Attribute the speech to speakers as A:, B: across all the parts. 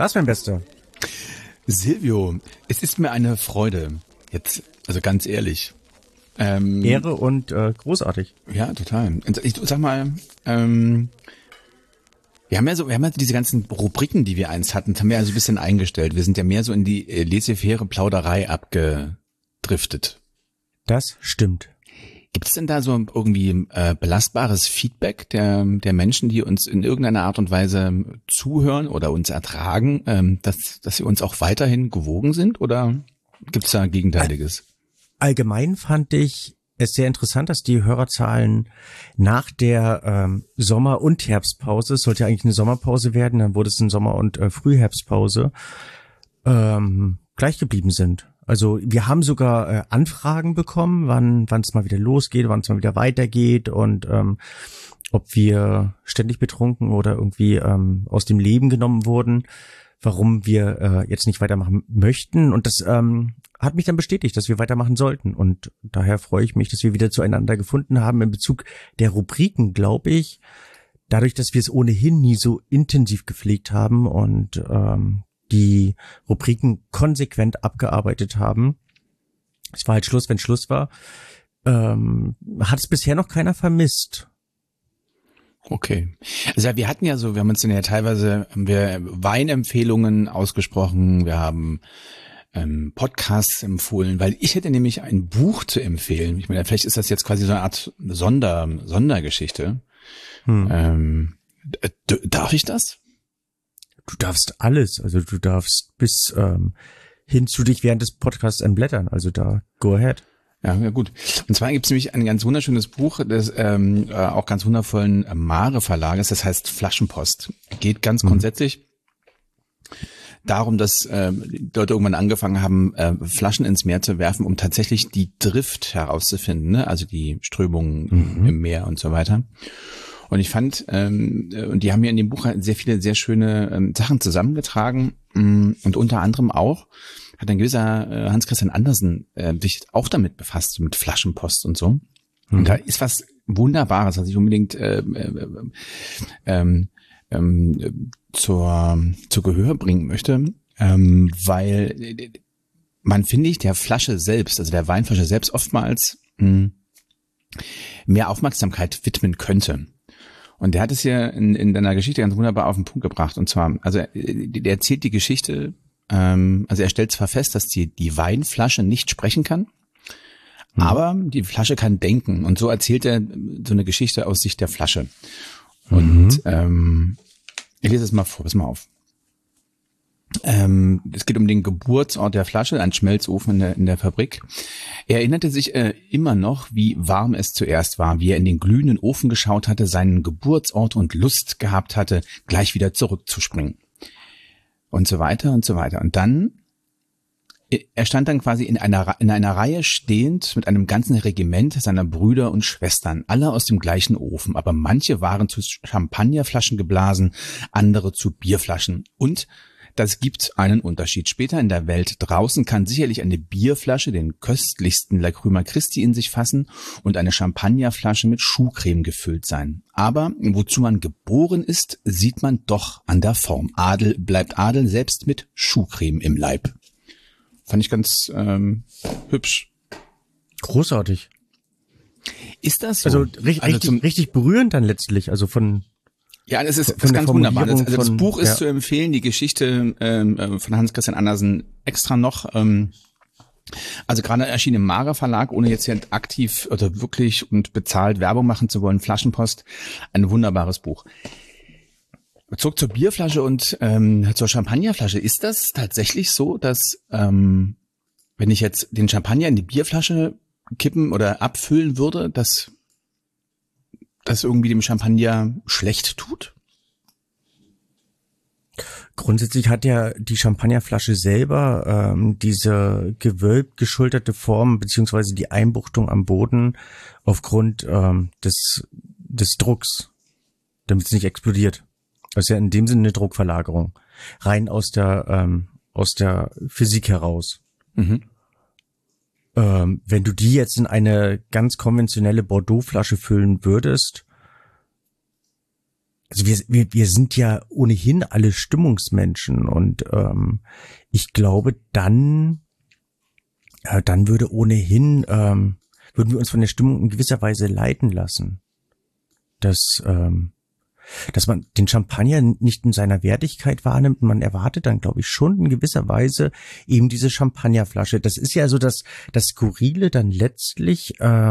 A: Was, mein Bester?
B: Silvio, es ist mir eine Freude. Jetzt, also ganz ehrlich.
A: Ehre und großartig.
B: Ja, total. Ich sag mal, wir haben ja diese ganzen Rubriken, die wir einst hatten, haben wir ja so ein bisschen eingestellt. Wir sind ja mehr so in die laissez-faire Plauderei abgedriftet.
A: Das stimmt.
B: Gibt es denn da so irgendwie belastbares Feedback der Menschen, die uns in irgendeiner Art und Weise zuhören oder uns ertragen, dass sie uns auch weiterhin gewogen sind? Oder gibt es da Gegenteiliges?
A: Allgemein fand ich es sehr interessant, dass die Hörerzahlen nach der Sommer- und Herbstpause, es sollte ja eigentlich eine Sommerpause werden, dann wurde es eine Sommer- und Frühherbstpause, gleich geblieben sind. Also wir haben sogar Anfragen bekommen, wann es mal wieder losgeht, wann es mal wieder weitergeht und ob wir ständig betrunken oder irgendwie aus dem Leben genommen wurden, warum wir jetzt nicht weitermachen möchten. Und das hat mich dann bestätigt, dass wir weitermachen sollten. Und daher freue ich mich, dass wir wieder zueinander gefunden haben in Bezug der Rubriken, glaube ich. Dadurch, dass wir es ohnehin nie so intensiv gepflegt haben und die Rubriken konsequent abgearbeitet haben. Es war halt Schluss, wenn Schluss war. Hat es bisher noch keiner vermisst.
B: Okay. Also wir haben uns dann ja teilweise, haben wir Weinempfehlungen ausgesprochen, wir haben Podcasts empfohlen, weil ich hätte nämlich ein Buch zu empfehlen. Ich meine, vielleicht ist das jetzt quasi so eine Art Sondergeschichte. Darf ich das?
A: Du darfst alles, also du darfst bis hin zu dich während des Podcasts entblättern, also da go ahead.
B: Ja, gut. Und zwar gibt es nämlich ein ganz wunderschönes Buch des auch ganz wundervollen Mare Verlages, das heißt Flaschenpost. Geht ganz grundsätzlich darum, dass Leute irgendwann angefangen haben, Flaschen ins Meer zu werfen, um tatsächlich die Drift herauszufinden, ne? Also die Strömungen im Meer und so weiter. Und ich fand, und die haben hier in dem Buch sehr viele sehr schöne Sachen zusammengetragen und unter anderem auch hat ein gewisser Hans-Christian Andersen sich auch damit befasst, so mit Flaschenpost und so. Und da ist was Wunderbares, was ich unbedingt zur Gehör bringen möchte, weil man, finde ich, der Flasche selbst, also der Weinflasche selbst oftmals mehr Aufmerksamkeit widmen könnte. Und der hat es hier in deiner Geschichte ganz wunderbar auf den Punkt gebracht. Und zwar, also der erzählt die Geschichte, also er stellt zwar fest, dass die Weinflasche nicht sprechen kann, aber die Flasche kann denken. Und so erzählt er so eine Geschichte aus Sicht der Flasche. Und ich lese es mal vor, pass mal auf. Es geht um den Geburtsort der Flasche, ein Schmelzofen in der Fabrik. Er erinnerte sich immer noch, wie warm es zuerst war, wie er in den glühenden Ofen geschaut hatte, seinen Geburtsort und Lust gehabt hatte, gleich wieder zurückzuspringen. Und so weiter und so weiter. Und dann, er stand dann quasi in einer Reihe stehend mit einem ganzen Regiment seiner Brüder und Schwestern, alle aus dem gleichen Ofen, aber manche waren zu Champagnerflaschen geblasen, andere zu Bierflaschen. Und das gibt einen Unterschied. Später in der Welt draußen kann sicherlich eine Bierflasche den köstlichsten Lacryma Christi in sich fassen und eine Champagnerflasche mit Schuhcreme gefüllt sein. Aber wozu man geboren ist, sieht man doch an der Form. Adel bleibt Adel, selbst mit Schuhcreme im Leib. Fand ich ganz hübsch.
A: Großartig.
B: Ist das so?
A: Also richtig berührend dann letztlich, also von...
B: Ja, das ist ganz wunderbar. Das Buch ist zu empfehlen, die Geschichte von Hans-Christian Andersen extra noch. Also gerade erschienen im Mare Verlag, ohne jetzt hier aktiv oder wirklich und bezahlt Werbung machen zu wollen, Flaschenpost, ein wunderbares Buch. Zurück zur Bierflasche und zur Champagnerflasche. Ist das tatsächlich so, dass wenn ich jetzt den Champagner in die Bierflasche kippen oder abfüllen würde, dass das irgendwie dem Champagner schlecht tut?
A: Grundsätzlich hat ja die Champagnerflasche selber diese gewölbt geschulterte Form beziehungsweise die Einbuchtung am Boden aufgrund des Drucks, damit es nicht explodiert. Das ist ja in dem Sinne eine Druckverlagerung, rein aus der Physik heraus. Wenn du die jetzt in eine ganz konventionelle Bordeaux-Flasche füllen würdest, also wir sind ja ohnehin alle Stimmungsmenschen und ich glaube, dann würde ohnehin, würden wir uns von der Stimmung in gewisser Weise leiten lassen. Dass man den Champagner nicht in seiner Wertigkeit wahrnimmt. Man erwartet dann, glaube ich, schon in gewisser Weise eben diese Champagnerflasche. Das ist ja so das Skurrile dann letztlich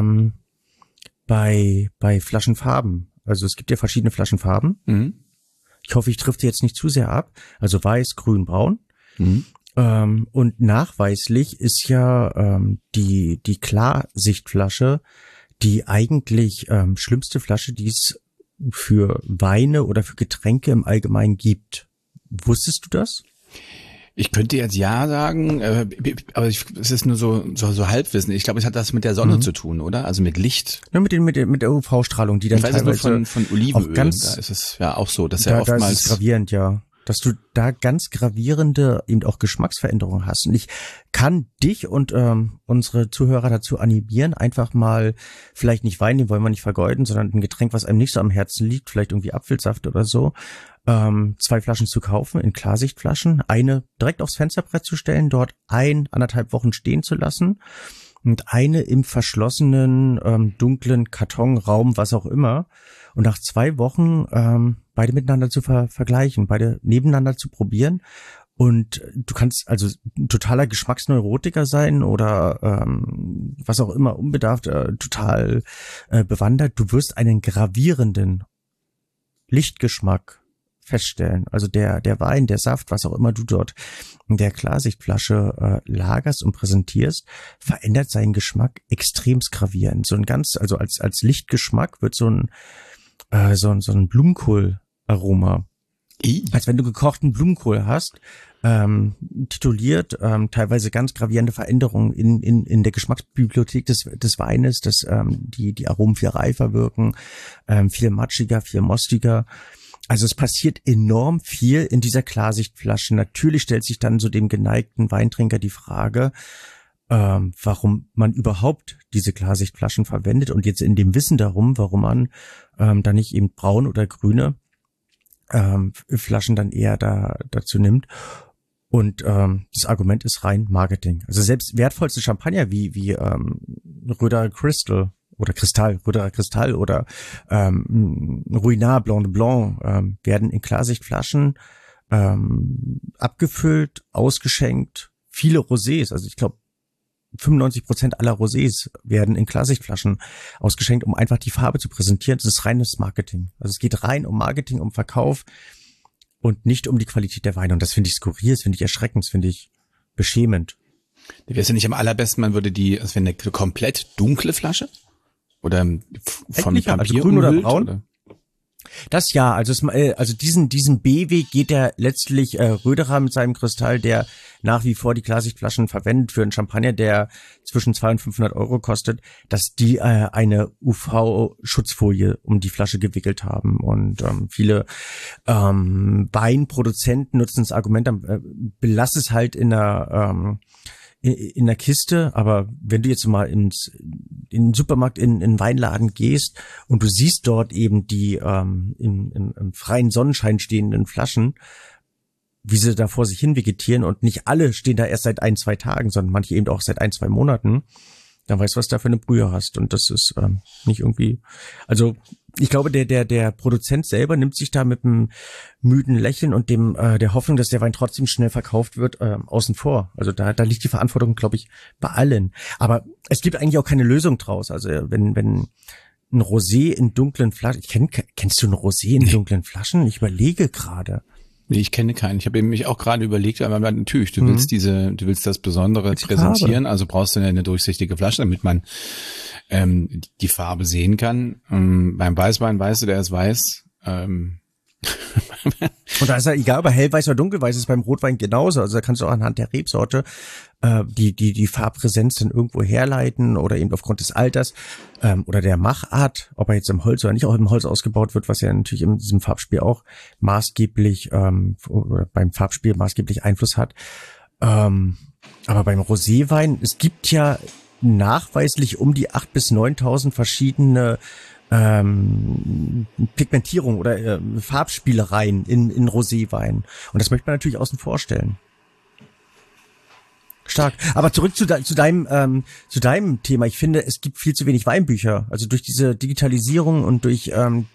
A: bei Flaschenfarben. Also es gibt ja verschiedene Flaschenfarben. Mhm. Ich hoffe, ich trifft sie jetzt nicht zu sehr ab. Also weiß, grün, braun. Mhm. Und nachweislich ist ja die Klarsichtflasche die eigentlich schlimmste Flasche, die es für Weine oder für Getränke im Allgemeinen gibt. Wusstest du das?
B: Ich könnte jetzt ja sagen, aber es ist nur so Halbwissen. Ich glaube, es hat das mit der Sonne zu tun, oder? Also mit Licht.
A: Ja, mit der UV-Strahlung, die dann teilweise
B: von Olivenöl. Da ist es ja auch so, dass ja oftmals.
A: Da ist es gravierend, ja. Dass du da ganz gravierende eben auch Geschmacksveränderungen hast. Und ich kann dich und unsere Zuhörer dazu animieren, einfach mal vielleicht nicht Wein, den wollen wir nicht vergeuden, sondern ein Getränk, was einem nicht so am Herzen liegt, vielleicht irgendwie Apfelsaft oder so, 2 Flaschen zu kaufen in Klarsichtflaschen, eine direkt aufs Fensterbrett zu stellen, dort 1,5 Wochen stehen zu lassen und eine im verschlossenen, dunklen Kartonraum, was auch immer. Und nach 2 Wochen beide miteinander zu vergleichen, beide nebeneinander zu probieren. Und du kannst also ein totaler Geschmacksneurotiker sein oder was auch immer, unbedarft, total bewandert. Du wirst einen gravierenden Lichtgeschmack feststellen. Also der Wein, der Saft, was auch immer du dort in der Klarsichtflasche lagerst und präsentierst, verändert seinen Geschmack extremst gravierend. So ein ganz, also als Lichtgeschmack wird so ein Blumenkohlaroma. Als wenn du gekochten Blumenkohl hast, tituliert, teilweise ganz gravierende Veränderungen in der Geschmacksbibliothek des Weines, dass die Aromen viel reifer wirken, viel matschiger, viel mostiger. Also es passiert enorm viel in dieser Klarsichtflasche. Natürlich stellt sich dann so dem geneigten Weintrinker die Frage, warum man überhaupt diese Klarsichtflaschen verwendet und jetzt in dem Wissen darum, warum man da nicht eben braun oder grüne Flaschen dann eher dazu nimmt. Und das Argument ist rein Marketing. Also selbst wertvollste Champagner wie Röder Crystal oder Röderer Kristall oder Ruinart Blanc de Blanc werden in Klarsichtflaschen abgefüllt, ausgeschenkt. Viele Rosés, also ich glaube 95% aller Rosés werden in Klarsichtflaschen ausgeschenkt, um einfach die Farbe zu präsentieren. Das ist reines Marketing. Also es geht rein um Marketing, um Verkauf und nicht um die Qualität der Weine. Und das finde ich skurril, das finde ich erschreckend, das finde ich beschämend.
B: Wäre es ja nicht am allerbesten, man würde es wäre eine komplett dunkle Flasche? Oder von Papier
A: also grün oder braun?
B: Oder?
A: Das ja, also diesen B-Weg geht der letztlich Röderer mit seinem Kristall, der nach wie vor die Klarsichtflaschen verwendet für einen Champagner, der zwischen 200 und 500 Euro kostet, dass die eine UV-Schutzfolie um die Flasche gewickelt haben. Und viele Weinproduzenten nutzen das Argument, belass es halt in der Kiste, aber wenn du jetzt mal in den Supermarkt, in den Weinladen gehst und du siehst dort eben die im freien Sonnenschein stehenden Flaschen, wie sie da vor sich hin vegetieren und nicht alle stehen da erst seit 1-2 Tagen, sondern manche eben auch seit 1-2 Monaten, dann weißt du, was du da für eine Brühe hast. Und das ist nicht irgendwie, also ich glaube, der Produzent selber nimmt sich da mit einem müden Lächeln und der Hoffnung, dass der Wein trotzdem schnell verkauft wird, außen vor. Also da liegt die Verantwortung, glaube ich, bei allen. Aber es gibt eigentlich auch keine Lösung draus. Also wenn ein Rosé in dunklen Flaschen, kennst du ein Rosé in dunklen Flaschen? Ich überlege gerade.
B: Nee, ich kenne keinen. Ich habe mich auch gerade überlegt, aber natürlich, du willst das Besondere präsentieren, Farbe. Also brauchst du eine durchsichtige Flasche, damit man die Farbe sehen kann. Beim Weißwein weißt du, der ist weiß.
A: Und da ist ja egal, ob er hellweiß oder dunkelweiß ist beim Rotwein genauso. Also da kannst du auch anhand der Rebsorte die Farbpräsenz dann irgendwo herleiten oder eben aufgrund des Alters oder der Machart, ob er jetzt im Holz oder nicht auch im Holz ausgebaut wird, was ja natürlich in diesem Farbspiel auch maßgeblich oder beim Farbspiel maßgeblich Einfluss hat. Aber beim Roséwein, es gibt ja nachweislich um die 8.000 bis 9.000 verschiedene Pigmentierung oder Farbspielereien in Roséwein. Und das möchte man natürlich außen vor stellen. Stark. Aber zurück zu deinem Thema. Ich finde, es gibt viel zu wenig Weinbücher. Also durch diese Digitalisierung und durch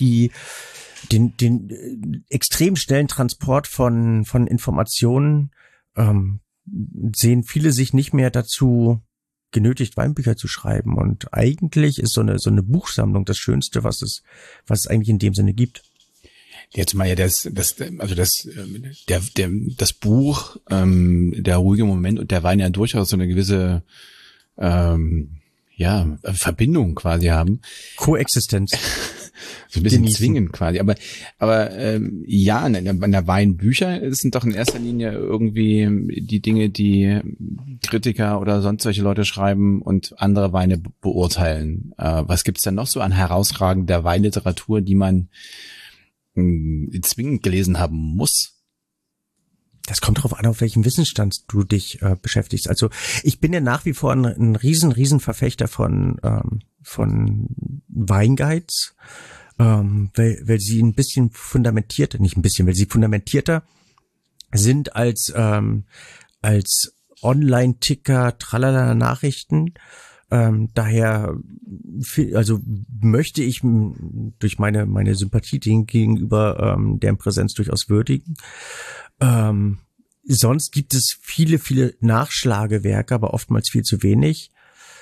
A: den extrem schnellen Transport von Informationen sehen viele sich nicht mehr dazu genötigt, Weinbücher zu schreiben. Und eigentlich ist so eine Buchsammlung das Schönste, was es eigentlich in dem Sinne gibt.
B: Jetzt mal ja das Buch, der ruhige Moment und der Wein ja durchaus so eine gewisse Verbindung quasi haben.
A: Koexistenz.
B: So ein bisschen zwingend quasi. Aber in der Weinbücher sind doch in erster Linie irgendwie die Dinge, die Kritiker oder sonst solche Leute schreiben und andere Weine beurteilen. Was gibt's denn noch so an herausragender Weinliteratur, die man zwingend gelesen haben muss?
A: Das kommt darauf an, auf welchem Wissensstand du dich beschäftigst. Also ich bin ja nach wie vor ein riesen Verfechter von Weinguides, weil sie ein bisschen fundamentierter, nicht ein bisschen, weil sie fundamentierter sind als Online-Ticker, tralala Nachrichten. Daher, also möchte ich durch meine Sympathie denen gegenüber deren Präsenz durchaus würdigen. Sonst gibt es viele Nachschlagewerke, aber oftmals viel zu wenig,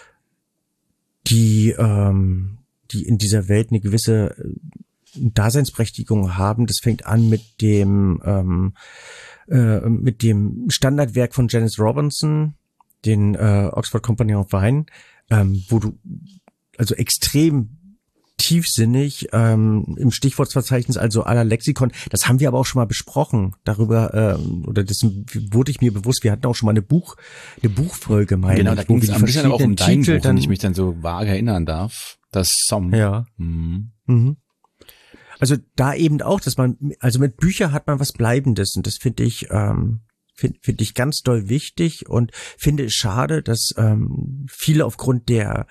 A: die in dieser Welt eine gewisse Daseinsberechtigung haben. Das fängt an mit dem Standardwerk von Janice Robinson, den Oxford Company of Wine, wo du also extrem tiefsinnig im Stichwortverzeichnis, also aller Lexikon. Das haben wir aber auch schon mal besprochen. Darüber oder das wurde ich mir bewusst. Wir hatten auch schon mal eine Buchfolge, meine
B: genau,
A: ich,
B: da ging es ein bisschen auch um dein
A: Titel,
B: Buch, wenn ich mich dann so vage erinnern darf. Das Somm.
A: Ja. Mhm. Also da eben auch, dass man, also mit Büchern hat man was Bleibendes und das finde ich finde ich ganz doll wichtig und finde es schade, dass viele aufgrund der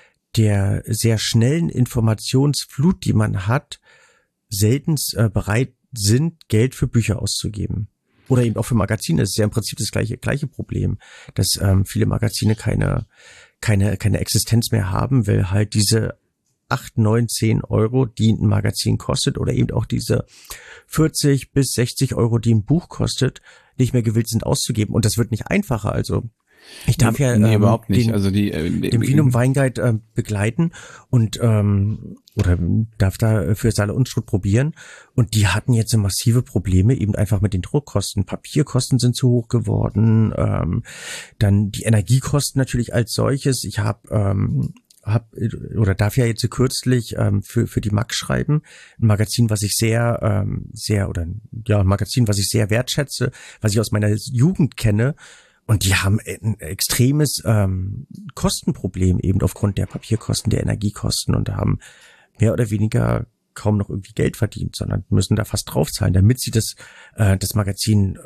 A: sehr schnellen Informationsflut, die man hat, selten bereit sind, Geld für Bücher auszugeben. Oder eben auch für Magazine. Das ist ja im Prinzip das gleiche Problem, dass viele Magazine keine Existenz mehr haben, weil halt diese 8, 9, 10 Euro, die ein Magazin kostet, oder eben auch diese 40 bis 60 Euro, die ein Buch kostet, nicht mehr gewillt sind auszugeben. Und das wird nicht einfacher. Also ich darf
B: überhaupt nicht.
A: Den Vinum Weinguide begleiten und oder darf da für Saale Unstrut probieren. Und die hatten jetzt so massive Probleme eben einfach mit den Druckkosten. Papierkosten sind zu hoch geworden. Dann die Energiekosten natürlich als solches. Ich darf ja jetzt so kürzlich für die Max schreiben, ein Magazin, was ich ein Magazin, was ich sehr wertschätze, was ich aus meiner Jugend kenne, und die haben ein extremes Kostenproblem eben aufgrund der Papierkosten, der Energiekosten, und haben mehr oder weniger kaum noch irgendwie Geld verdient, sondern müssen da fast draufzahlen, damit sie das Magazin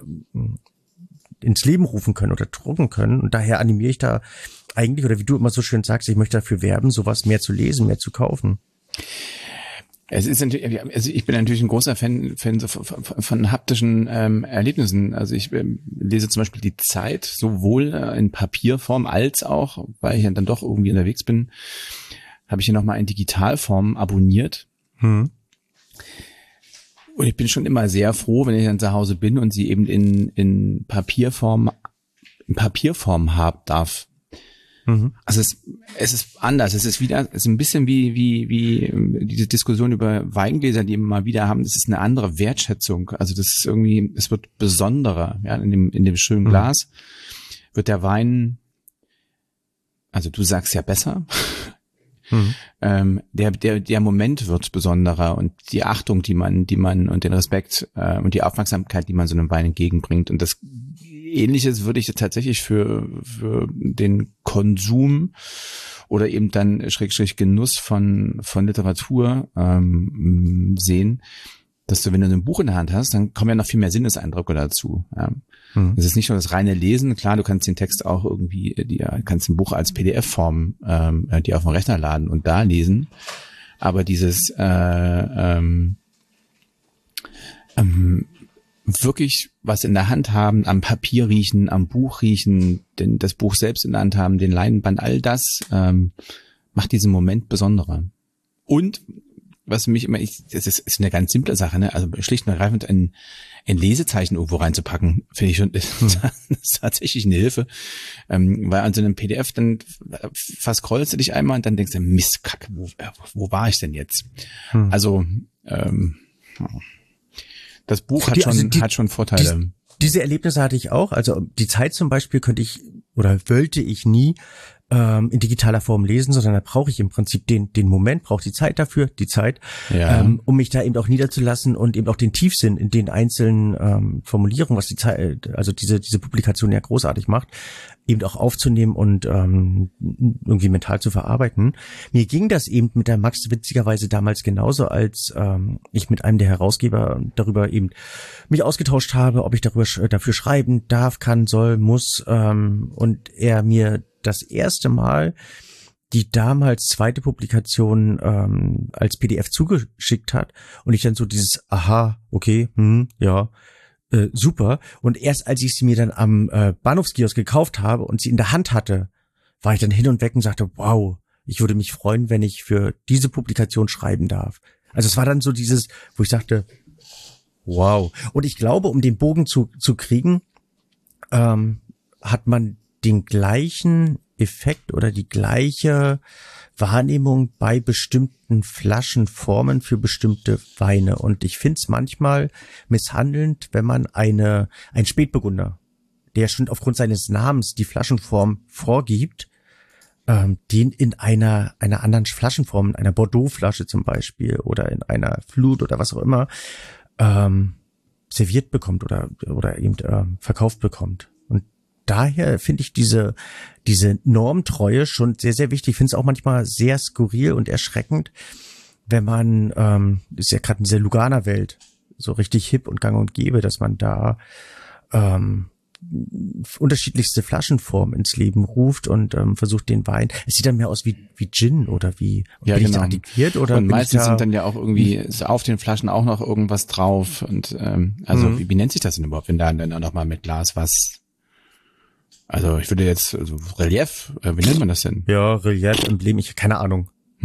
A: ins Leben rufen können oder drucken können. Und daher animiere ich da eigentlich, oder wie du immer so schön sagst, ich möchte dafür werben, sowas mehr zu lesen, mehr zu kaufen.
B: Es ist natürlich, also ich bin natürlich ein großer Fan von haptischen Erlebnissen. Also ich lese zum Beispiel die Zeit sowohl in Papierform als auch, weil ich ja dann doch irgendwie unterwegs bin, habe ich hier nochmal in Digitalform abonniert. Und ich bin schon immer sehr froh, wenn ich dann zu Hause bin und sie eben in Papierform haben darf. Also es ist anders. Es ist ein bisschen wie diese Diskussion über Weingläser, die wir mal wieder haben. Das ist eine andere Wertschätzung. Also das ist irgendwie, es wird besonderer. Ja, in dem schönen Glas wird der Wein, also du sagst ja besser. Der Moment wird besonderer und die Achtung, die man und den Respekt und die Aufmerksamkeit, die man so einem Wein entgegenbringt. Und das Ähnliches würde ich tatsächlich für den Konsum oder eben dann / Genuss von Literatur sehen, dass du, wenn du ein Buch in der Hand hast, dann kommen ja noch viel mehr Sinneseindrücke dazu. Ja. Es ist nicht nur das reine Lesen. Klar, du kannst den Text auch irgendwie, kannst ein Buch als PDF-Form, die auf dem Rechner laden und da lesen. aber dieses wirklich was in der Hand haben, am Papier riechen, am Buch riechen, das Buch selbst in der Hand haben, den Leinenband, all das macht diesen Moment besonderer. Und was mich immer, das ist eine ganz simple Sache, ne? Also schlicht und ergreifend ein Lesezeichen irgendwo reinzupacken, finde ich schon, das ist tatsächlich eine Hilfe. Weil an so einem PDF dann verscrollst du dich einmal und dann denkst du, Mist, Kacke, wo war ich denn jetzt? Also, das Buch hat schon Vorteile.
A: Diese Erlebnisse hatte ich auch. Also die Zeit zum Beispiel könnte ich oder wollte ich nie in digitaler Form lesen, sondern da brauche ich im Prinzip den Moment, brauche die Zeit dafür, um mich da eben auch niederzulassen und eben auch den Tiefsinn in den einzelnen Formulierungen, was die Zeit, also diese Publikation ja großartig macht, eben auch aufzunehmen und irgendwie mental zu verarbeiten. Mir ging das eben mit der Max witzigerweise damals genauso, als ich mit einem der Herausgeber darüber eben mich ausgetauscht habe, ob ich dafür schreiben darf, kann, soll, muss, und er mir das erste Mal die damals zweite Publikation als PDF zugeschickt hat und ich dann so dieses aha, okay, super. Und erst als ich sie mir dann am Bahnhofskiosk gekauft habe und sie in der Hand hatte, war ich dann hin und weg und sagte, wow, ich würde mich freuen, wenn ich für diese Publikation schreiben darf. Also es war dann so dieses, wo ich sagte, wow. Und ich glaube, um den Bogen zu kriegen, hat man den gleichen Effekt oder die gleiche Wahrnehmung bei bestimmten Flaschenformen für bestimmte Weine. Und ich finde es manchmal misshandelnd, wenn man ein Spätburgunder, der schon aufgrund seines Namens die Flaschenform vorgibt, den in einer anderen Flaschenform, in einer Bordeaux-Flasche zum Beispiel oder in einer Flut oder was auch immer, serviert bekommt oder eben verkauft bekommt. Daher finde ich diese Normtreue schon sehr, sehr wichtig. Ich finde es auch manchmal sehr skurril und erschreckend, wenn man, ist ja gerade in dieser Lugana-Welt so richtig hip und gang und gäbe, dass man da unterschiedlichste Flaschenformen ins Leben ruft und versucht den Wein. Es sieht dann mehr aus wie Gin oder wie
B: ja,
A: bin
B: genau.
A: ich da addigiert oder
B: und meistens sind dann ja auch irgendwie ist auf den Flaschen auch noch irgendwas drauf und also wie nennt sich das denn überhaupt, wenn da dann auch noch mal mit Glas was. Also ich würde jetzt, Relief, wie nennt man das denn?
A: Ja, Relief, Emblem, ich keine Ahnung.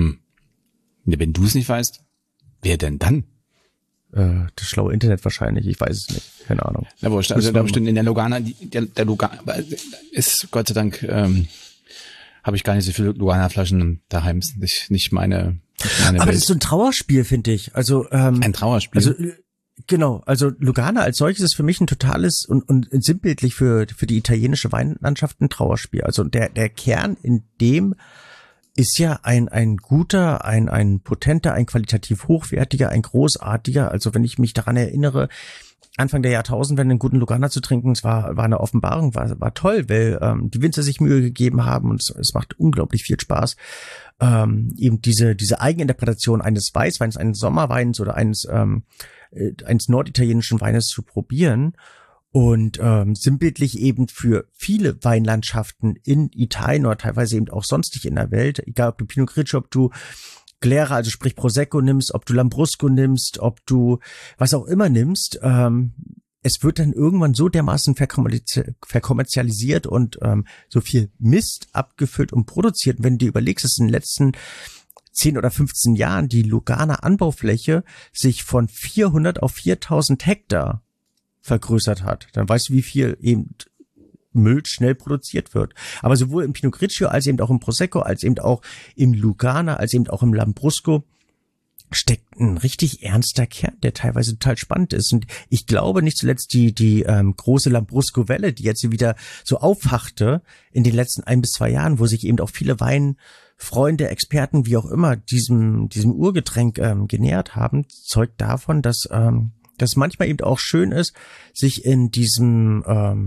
B: Wenn du es nicht weißt, wer denn dann?
A: Das schlaue Internet wahrscheinlich, ich weiß es nicht, keine Ahnung.
B: Na wurscht, also da bestimmt in der Lugana, der Lugana ist Gott sei Dank, habe ich gar nicht so viele Lugana-Flaschen daheim, ist nicht meine
A: Aber
B: Welt.
A: das ist so ein Trauerspiel, finde ich. Also
B: ein Trauerspiel.
A: Also genau, also Lugana als solches ist für mich ein totales und sinnbildlich für die italienische Weinlandschaft ein Trauerspiel. Also der Kern in dem ist ja ein guter, ein potenter, ein qualitativ hochwertiger, ein großartiger. Also wenn ich mich daran erinnere, Anfang der Jahrtausendwende einen guten Lugana zu trinken, es war eine Offenbarung, war toll, weil die Winzer sich Mühe gegeben haben und es macht unglaublich viel Spaß, eben diese Eigeninterpretation eines Weißweins, eines Sommerweins oder eines norditalienischen Weines zu probieren und sinnbildlich eben für viele Weinlandschaften in Italien oder teilweise eben auch sonstig in der Welt, egal ob du Pinot Grigio, ob du Glera, also sprich Prosecco nimmst, ob du Lambrusco nimmst, ob du was auch immer nimmst, es wird dann irgendwann so dermaßen verkommerzialisiert und so viel Mist abgefüllt und produziert. Und wenn du dir überlegst, dass in den letzten 10 oder 15 Jahren die Lugana Anbaufläche sich von 400 auf 4000 Hektar vergrößert hat, dann weißt du, wie viel eben Müll schnell produziert wird. Aber sowohl im Pinot Grigio als eben auch im Prosecco, als eben auch im Lugana, als eben auch im Lambrusco steckt ein richtig ernster Kern, der teilweise total spannend ist. Und ich glaube nicht zuletzt die große Lambrusco-Welle, die jetzt wieder so auffachte in den letzten 1 bis 2 Jahren, wo sich eben auch viele Weinfreunde, Experten, wie auch immer, diesem Urgetränk genähert haben, zeugt davon, dass manchmal eben auch schön ist, sich in diesem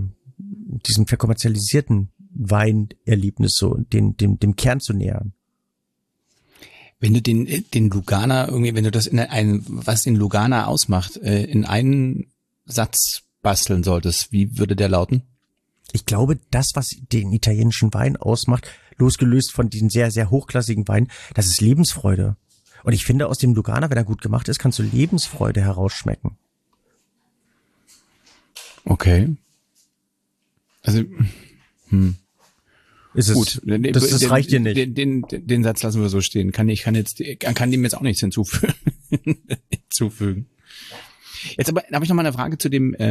A: verkommerzialisierten Weinerlebnis so dem Kern zu nähern.
B: Wenn du den Lugana irgendwie, wenn du das was den Lugana ausmacht, in einen Satz basteln solltest, wie würde der lauten?
A: Ich glaube, das, was den italienischen Wein ausmacht, losgelöst von diesen sehr, sehr hochklassigen Weinen, das ist Lebensfreude. Und ich finde, aus dem Lugana, wenn er gut gemacht ist, kannst du Lebensfreude herausschmecken.
B: Okay. Also,
A: Ist es,
B: gut.
A: Das reicht dir nicht.
B: Den Satz lassen wir so stehen. Kann dem jetzt auch nichts hinzufügen. Jetzt aber habe ich noch mal eine Frage zu dem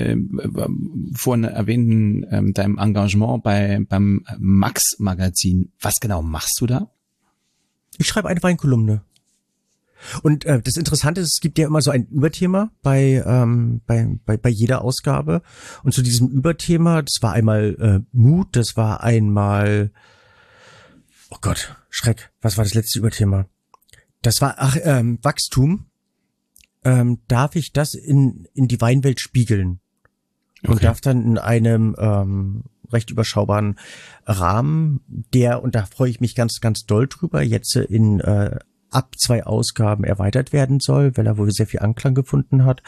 B: vorhin erwähnten deinem Engagement beim Max-Magazin. Was genau machst du da?
A: Ich schreibe eine Weinkolumne. Und das Interessante ist, es gibt ja immer so ein Überthema bei jeder Ausgabe. Und zu diesem Überthema, das war einmal Mut, das war einmal, oh Gott, Schreck, was war das letzte Überthema? Das war Wachstum. Darf ich das in die Weinwelt spiegeln? Okay. Und darf dann in einem recht überschaubaren Rahmen, und da freue ich mich ganz, ganz doll drüber, jetzt in ab 2 Ausgaben erweitert werden soll, weil er wohl sehr viel Anklang gefunden hat,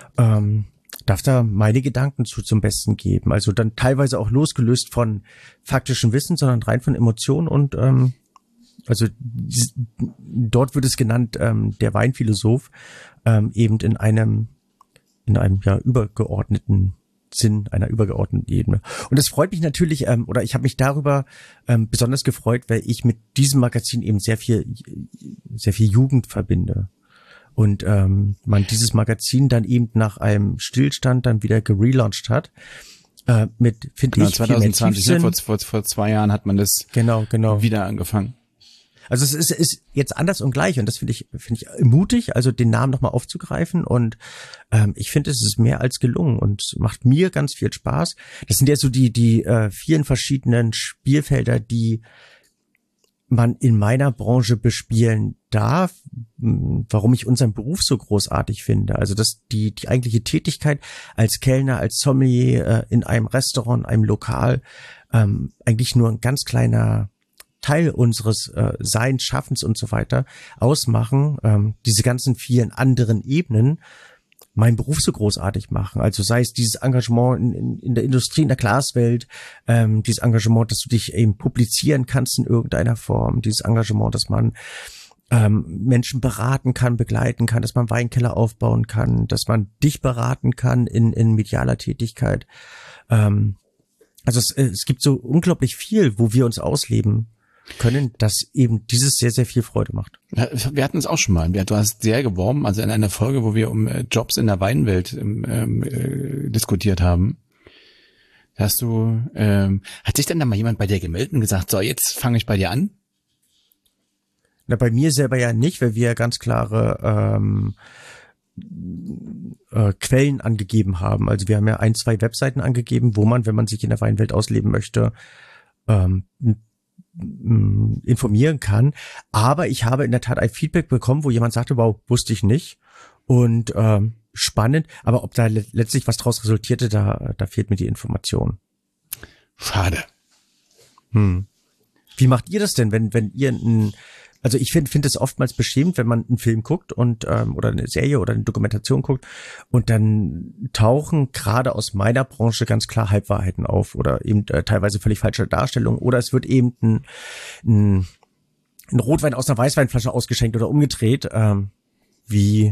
A: darf da meine Gedanken zum Besten geben. Also dann teilweise auch losgelöst von faktischem Wissen, sondern rein von Emotionen und also dort wird es genannt, der Weinphilosoph, eben in einem ja übergeordneten Sinn, einer übergeordneten Ebene. Und es freut mich natürlich, oder ich habe mich darüber besonders gefreut, weil ich mit diesem Magazin eben sehr viel Jugend verbinde. Und man dieses Magazin dann eben nach einem Stillstand dann wieder gelauncht hat. Mit, finde ich,
B: 2020, ne? Vor 2 Jahren hat man das
A: genau
B: wieder angefangen.
A: Also es ist jetzt anders und gleich und das finde ich mutig, also den Namen nochmal aufzugreifen und ich finde, es ist mehr als gelungen und macht mir ganz viel Spaß. Das sind ja so die vielen verschiedenen Spielfelder, die man in meiner Branche bespielen darf, warum ich unseren Beruf so großartig finde. Also dass die eigentliche Tätigkeit als Kellner, als Sommelier in einem Restaurant, einem Lokal eigentlich nur ein ganz kleiner Teil unseres Seins, Schaffens und so weiter ausmachen, diese ganzen vielen anderen Ebenen meinen Beruf so großartig machen. Also sei es dieses Engagement in der Industrie, in der Glaswelt, dieses Engagement, dass du dich eben publizieren kannst in irgendeiner Form, dieses Engagement, dass man Menschen beraten kann, begleiten kann, dass man Weinkeller aufbauen kann, dass man dich beraten kann in medialer Tätigkeit. Also es gibt so unglaublich viel, wo wir uns ausleben können, dass eben dieses sehr, sehr viel Freude macht.
B: Wir hatten es auch schon mal. Du hast sehr geworben, also in einer Folge, wo wir um Jobs in der Weinwelt diskutiert haben. Hat sich denn da mal jemand bei dir gemeldet und gesagt, so, jetzt fange ich bei dir an?
A: Na, bei mir selber ja nicht, weil wir ja ganz klare Quellen angegeben haben. Also wir haben ja 1, 2 Webseiten angegeben, wo man, wenn man sich in der Weinwelt ausleben möchte, informieren kann. Aber ich habe in der Tat ein Feedback bekommen, wo jemand sagte, wow, wusste ich nicht. Und spannend, aber ob da letztlich was draus resultierte, da fehlt mir die Information.
B: Schade.
A: Wie macht ihr das denn, wenn ihr also ich finde es oftmals beschämend, wenn man einen Film guckt und oder eine Serie oder eine Dokumentation guckt und dann tauchen gerade aus meiner Branche ganz klar Halbwahrheiten auf oder eben teilweise völlig falsche Darstellungen oder es wird eben ein Rotwein aus einer Weißweinflasche ausgeschenkt oder umgedreht. Wie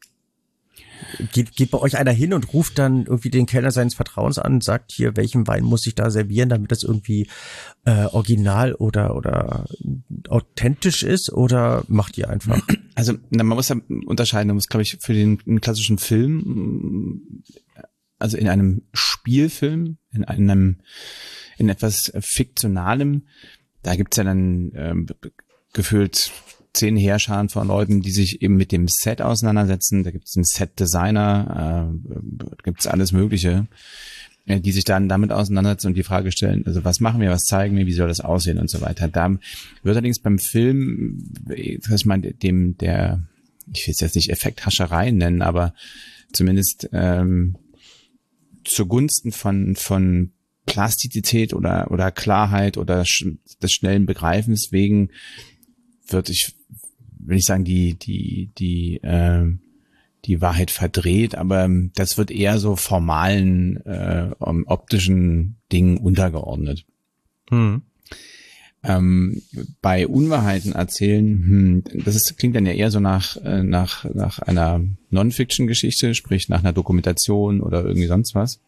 A: geht bei euch einer hin und ruft dann irgendwie den Kellner seines Vertrauens an und sagt, hier, welchen Wein muss ich da servieren, damit das irgendwie original oder authentisch ist, oder macht ihr einfach?
B: Also man muss ja unterscheiden, man muss, glaube ich, für den klassischen Film, also in einem Spielfilm, in etwas Fiktionalem, da gibt's ja dann gefühlt 10 Heerscharen von Leuten, die sich eben mit dem Set auseinandersetzen. Da gibt es einen Set-Designer, gibt es alles Mögliche, die sich dann damit auseinandersetzen und die Frage stellen, also was machen wir, was zeigen wir, wie soll das aussehen und so weiter. Da wird allerdings beim Film, ich meine, ich will es jetzt nicht Effekthascherei nennen, aber zumindest zugunsten von Plastizität oder Klarheit oder des schnellen Begreifens wegen will ich sagen, die Wahrheit verdreht, aber das wird eher so formalen, optischen Dingen untergeordnet. Bei Unwahrheiten erzählen, klingt dann ja eher so nach einer Non-Fiction-Geschichte, sprich nach einer Dokumentation oder irgendwie sonst was.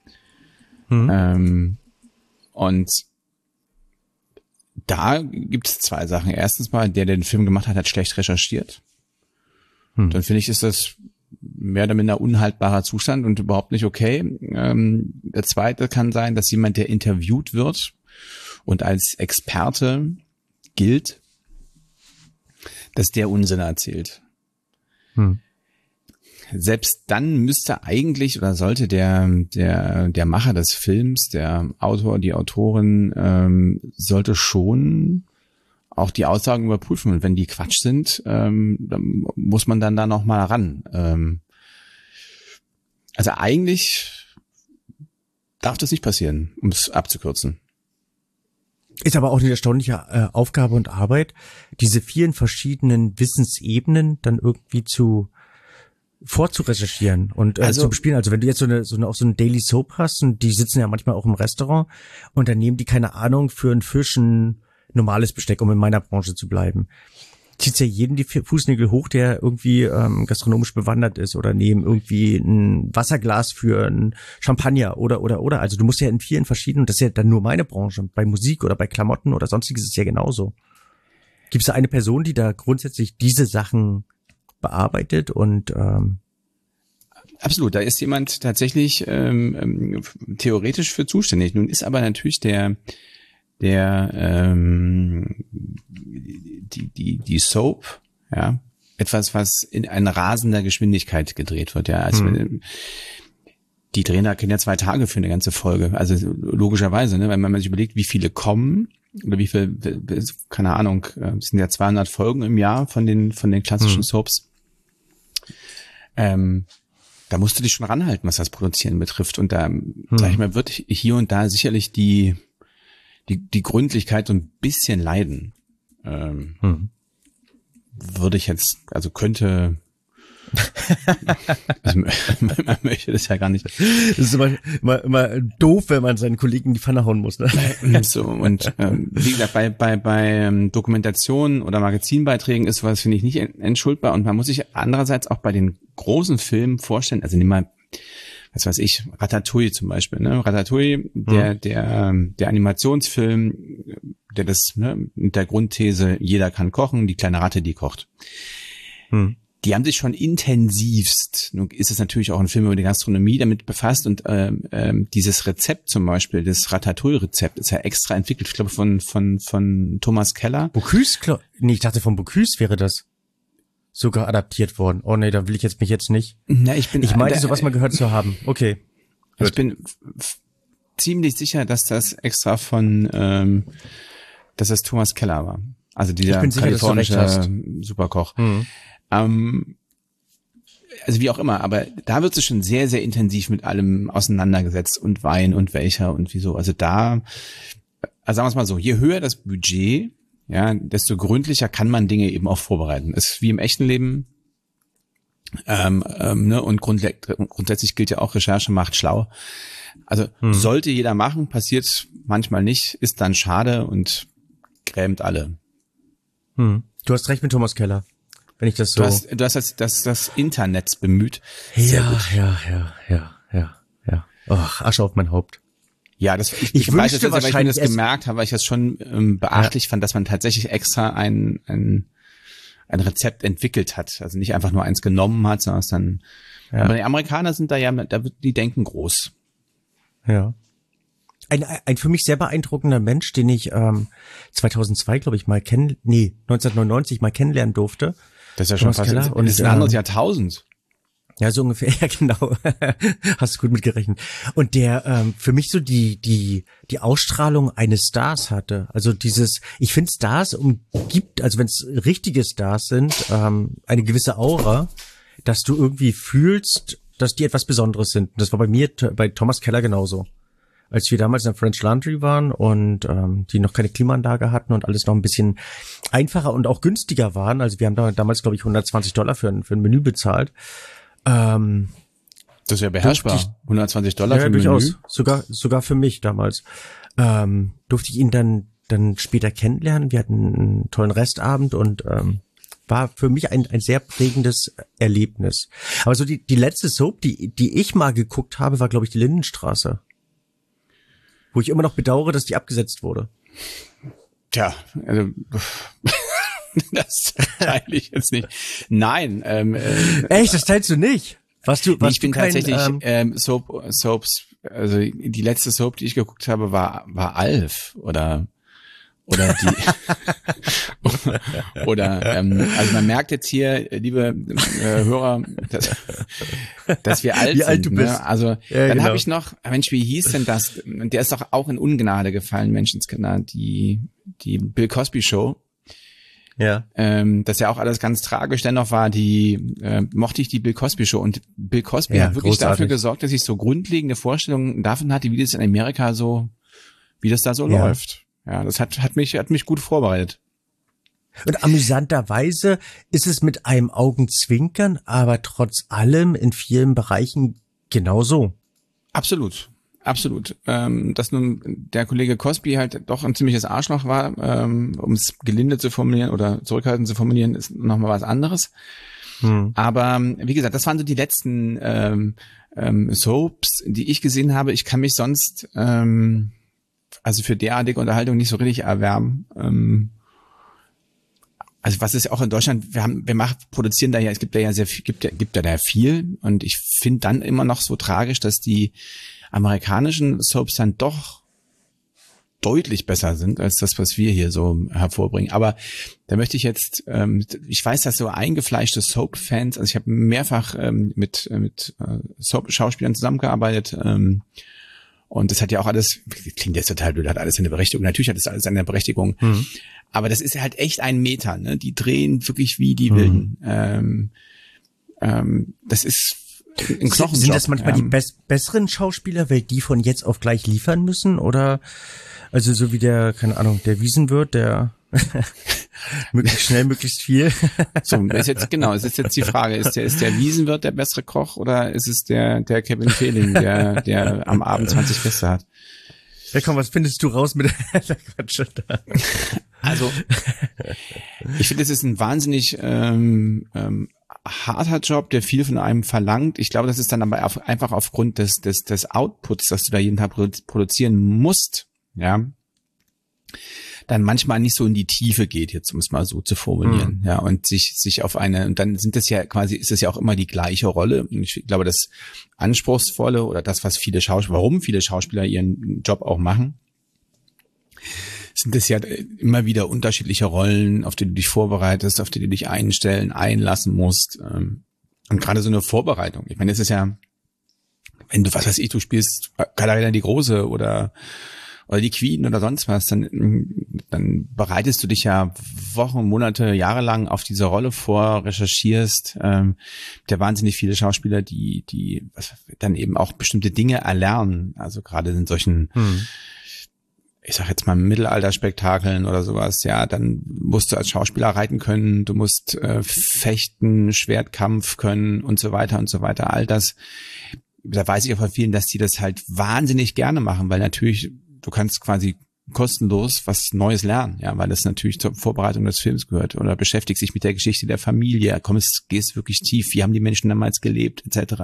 B: Und da gibt es zwei Sachen. Erstens mal, der den Film gemacht hat schlecht recherchiert. Dann finde ich, ist das mehr oder minder unhaltbarer Zustand und überhaupt nicht okay. Der zweite kann sein, dass jemand, der interviewt wird und als Experte gilt, dass der Unsinn erzählt. Selbst dann müsste eigentlich oder sollte der Macher des Films, der Autor, die Autorin, sollte schon auch die Aussagen überprüfen. Und wenn die Quatsch sind, dann muss man dann da noch mal ran. Also eigentlich darf das nicht passieren, um es abzukürzen.
A: Ist aber auch eine erstaunliche Aufgabe und Arbeit, diese vielen verschiedenen Wissensebenen dann irgendwie vorzurecherchieren und zu bespielen. Also wenn du jetzt so eine Daily Soap hast, und die sitzen ja manchmal auch im Restaurant und dann nehmen die, keine Ahnung, für einen Fisch ein normales Besteck, um in meiner Branche zu bleiben. Zieht ja jeden die Fußnägel hoch, der irgendwie gastronomisch bewandert ist, oder nehmen irgendwie ein Wasserglas für ein Champagner oder. Also du musst ja in vielen verschiedenen, das ist ja dann nur meine Branche, bei Musik oder bei Klamotten oder sonstiges ist es ja genauso. Gibt es da eine Person, die da grundsätzlich diese Sachen bearbeitet und
B: Absolut, da ist jemand tatsächlich theoretisch für zuständig. Nun ist aber natürlich die Soap, ja, etwas, was in einer rasender Geschwindigkeit gedreht wird, ja. Also die drehen da keine 2 Tage für eine ganze Folge. Also logischerweise, ne, wenn man sich überlegt, wie viele kommen oder wie viel, keine Ahnung, es sind ja 200 Folgen im Jahr von den klassischen Soaps. Da musst du dich schon ranhalten, was das Produzieren betrifft. Und da, sag ich mal, wird hier und da sicherlich die Gründlichkeit so ein bisschen leiden. Würde ich jetzt, also könnte, also man möchte das ja gar nicht.
A: Das ist immer doof, wenn man seinen Kollegen in die Pfanne hauen muss, ne?
B: So, und wie gesagt, bei Dokumentationen oder Magazinbeiträgen ist sowas, finde ich, nicht entschuldbar. Und man muss sich andererseits auch bei den großen Filmen vorstellen, also nimm mal, was weiß ich, Ratatouille zum Beispiel, ne? Ratatouille, der Animationsfilm, der das, ne, mit der Grundthese, jeder kann kochen, die kleine Ratte, die kocht. Die haben sich schon intensivst, nun ist es natürlich auch ein Film über die Gastronomie, damit befasst, und dieses Rezept zum Beispiel, das Ratatouille-Rezept, ist ja extra entwickelt, ich glaube von Thomas Keller.
A: Bocuse? Nee, ich dachte von Bocuse wäre das sogar adaptiert worden. Oh nee, da will ich mich jetzt nicht.
B: Na, ich
A: meinte, sowas mal gehört zu haben. Okay.
B: Ich bin ziemlich sicher, dass das extra dass das Thomas Keller war. Also dieser kalifornische Superkoch. Also wie auch immer, aber da wird es schon sehr, sehr intensiv mit allem auseinandergesetzt und Wein und welcher und wieso. Also sagen wir es mal so, je höher das Budget, ja, desto gründlicher kann man Dinge eben auch vorbereiten. Ist wie im echten Leben, ne, und grundsätzlich gilt ja auch, Recherche macht schlau. Also sollte jeder machen, passiert manchmal nicht, ist dann schade und grämt alle.
A: Du hast recht mit Thomas Keller. Wenn ich das so.
B: Du hast das Internet bemüht.
A: Ja. Ach, Asche auf mein Haupt.
B: Ja, ich weiß jetzt, weil ich mir das gemerkt habe, weil ich das schon beachtlich fand, dass man tatsächlich extra ein Rezept entwickelt hat. Also nicht einfach nur eins genommen hat, sondern es dann. Ja. Aber die Amerikaner sind die denken groß.
A: Ja. Ein für mich sehr beeindruckender Mensch, den ich 2002, glaube ich, 1999 mal kennenlernen durfte.
B: Das ist ja schon fast und ist ein anderes Jahrtausend.
A: Ja, so ungefähr, ja, genau. Hast du gut mitgerechnet. Und der für mich so die Ausstrahlung eines Stars hatte. Also ich finde, Stars umgibt, also wenn es richtige Stars sind, eine gewisse Aura, dass du irgendwie fühlst, dass die etwas Besonderes sind. Und das war bei Thomas Keller genauso. Als wir damals in der French Laundry waren und die noch keine Klimaanlage hatten und alles noch ein bisschen einfacher und auch günstiger waren. Also wir haben damals, glaube ich, $120 für ein Menü bezahlt.
B: Das ist ja beherrschbar. $120 für ein
A: durchaus.
B: Menü.
A: Sogar für mich damals. Durfte ich ihn dann dann später kennenlernen. Wir hatten einen tollen Restabend und war für mich ein sehr prägendes Erlebnis. Aber so die letzte Soap, die ich mal geguckt habe, war, glaube ich, die Lindenstraße. Wo ich immer noch bedauere, dass die abgesetzt wurde.
B: Tja, also das teile ich jetzt nicht. Nein.
A: Echt, das teilst du nicht?
B: Ich bin tatsächlich Soaps, also die letzte Soap, die ich geguckt habe, war Alf oder die also man merkt jetzt hier, liebe Hörer, dass wir alt
A: wie
B: sind.
A: Alt du bist.
B: Ne? Also
A: ja,
B: dann
A: genau.
B: habe ich noch, Mensch, wie hieß denn das? Der ist doch auch in Ungnade gefallen, Menschenskinder, die Bill Cosby Show.
A: Ja.
B: Das ja auch alles ganz tragisch. Dennoch mochte ich die Bill Cosby Show, und Bill Cosby hat wirklich
A: großartig.
B: dafür gesorgt, dass ich so grundlegende Vorstellungen davon hatte, wie das in Amerika wie das da so läuft. Ja, das hat mich gut vorbereitet.
A: Und amüsanterweise ist es mit einem Augenzwinkern, aber trotz allem in vielen Bereichen genauso.
B: Absolut. Dass nun der Kollege Cosby halt doch ein ziemliches Arschloch war, um es gelinde zu formulieren oder zurückhaltend zu formulieren, ist nochmal was anderes. Aber wie gesagt, das waren so die letzten Soaps, die ich gesehen habe. Ich kann mich sonst also für derartige Unterhaltung nicht so richtig erwärmen. Also was ist auch in Deutschland, produzieren da ja, es gibt da ja sehr viel, gibt da viel, und ich finde dann immer noch so tragisch, dass die amerikanischen Soaps dann doch deutlich besser sind als das, was wir hier so hervorbringen. Aber da möchte ich jetzt, ich weiß, dass so eingefleischte Soap-Fans, also ich habe mehrfach mit Soap-Schauspielern zusammengearbeitet, und das hat ja auch alles, klingt jetzt total blöd, hat alles eine Berechtigung. Natürlich hat das alles eine Berechtigung. Aber das ist halt echt ein Meter, ne? Die drehen wirklich wie die Wilden. Das ist ein Knochenjob.
A: Sind das manchmal die besseren Schauspieler, weil die von jetzt auf gleich liefern müssen? Oder, also so wie der Wiesenwirt, der möglichst schnell, möglichst viel.
B: So, es ist jetzt die Frage, ist der Wiesenwirt der bessere Koch, oder ist es der Kevin Fehling, der am Abend 20 Gäste hat?
A: Ja, komm, was findest du raus mit der Quatsch da?
B: Also, ich finde, es ist ein wahnsinnig harter Job, der viel von einem verlangt. Ich glaube, das ist dann aber einfach aufgrund des Outputs, dass du da jeden Tag produzieren musst, ja, dann manchmal nicht so in die Tiefe geht, jetzt um es mal so zu formulieren, ja, und sich auf und dann ist es ja auch immer die gleiche Rolle. Und ich glaube, das Anspruchsvolle oder das, warum viele Schauspieler ihren Job auch machen, sind es ja immer wieder unterschiedliche Rollen, auf die du dich vorbereitest, auf die du dich einlassen musst. Und gerade so eine Vorbereitung. Ich meine, es ist ja, wenn du, du spielst Katharina die Große oder die Queen oder sonst was, dann bereitest du dich ja Wochen, Monate, Jahre lang auf diese Rolle vor, recherchierst, der wahnsinnig viele Schauspieler, die dann eben auch bestimmte Dinge erlernen, also gerade in solchen, ich sag jetzt mal Mittelalterspektakeln oder sowas, ja, dann musst du als Schauspieler reiten können, du musst fechten, Schwertkampf können und so weiter, all das. Da weiß ich auch von vielen, dass die das halt wahnsinnig gerne machen, weil natürlich du kannst quasi kostenlos was Neues lernen, ja, weil das natürlich zur Vorbereitung des Films gehört, oder beschäftigst dich mit der Geschichte der Familie, gehst wirklich tief, wie haben die Menschen damals gelebt, etc.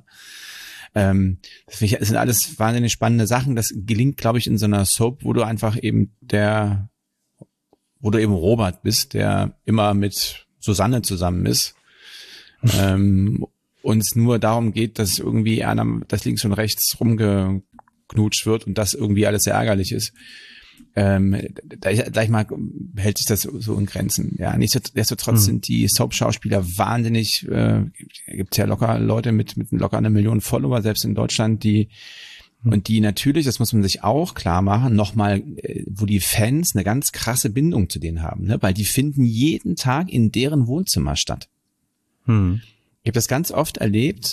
B: Das sind alles wahnsinnig spannende Sachen. Das gelingt, glaube ich, in so einer Soap, wo du einfach eben Robert bist, der immer mit Susanne zusammen ist, und es nur darum geht, dass irgendwie das links und rechts rumgeknutscht wird und das irgendwie alles sehr ärgerlich ist. Gleich mal hält sich das so in Grenzen. Ja, nichtsdestotrotz sind die Soap-Schauspieler wahnsinnig, gibt's ja locker Leute mit locker 1 Million Follower, selbst in Deutschland, die natürlich, das muss man sich auch klar machen, nochmal, wo die Fans eine ganz krasse Bindung zu denen haben, ne? Weil die finden jeden Tag in deren Wohnzimmer statt. Ich habe das ganz oft erlebt,